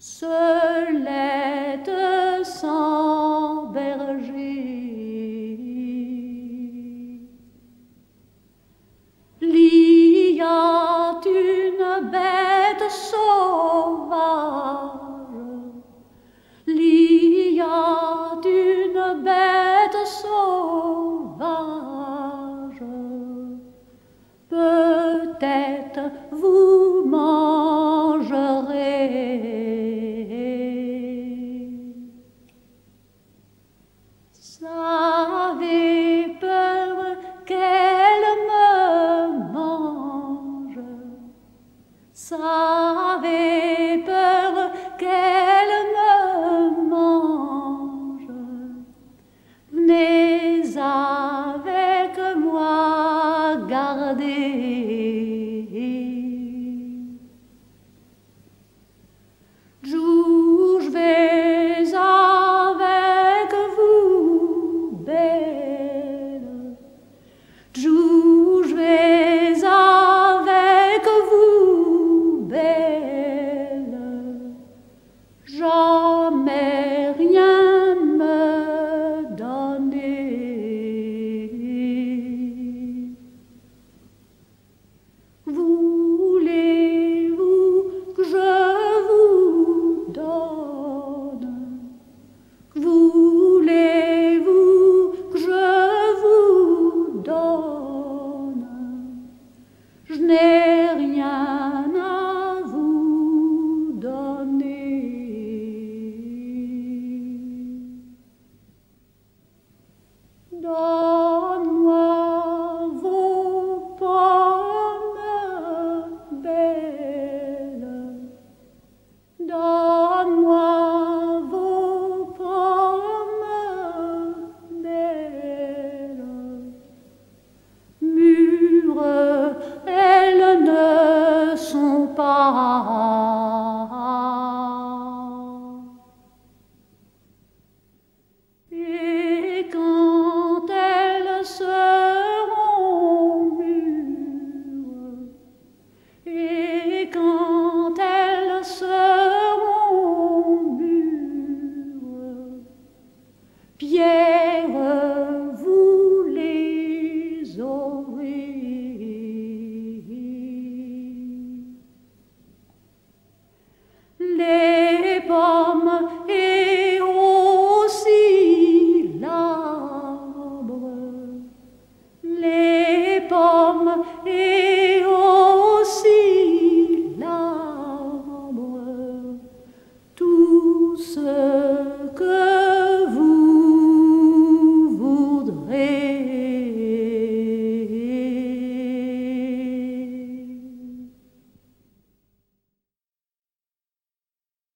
Seulette sans berger, il y a une bête sauvage, il y a une bête sauvage, peut-être vous mangerez. Avez peur qu'elle me mange, avez peur qu'elle me mange, venez avec moi garder. Je vais avec vous, belle, je vais avec vous, belle, jamais rien me donner. Voulez-vous que je vous donne? Voulez-vous que je vous donne? Je n'ai rien à vous donner. Donne-moi vos pommes belles, donne-moi vos pommes belles, mûres elles ne sont pas, et quand elles seront mûres, et quand elles seront mûres, Pierre, vous les aurez. Les pommes et aussi l'arbre, les pommes et aussi l'arbre, tout ce